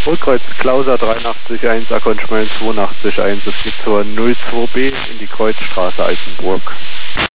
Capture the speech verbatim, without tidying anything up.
Rückkreuz Klauser dreiundachtzig eins, Akkon Schmelz zweiundachtzig eins, es geht zur null zwei B in die Kreuzstraße Altenburg.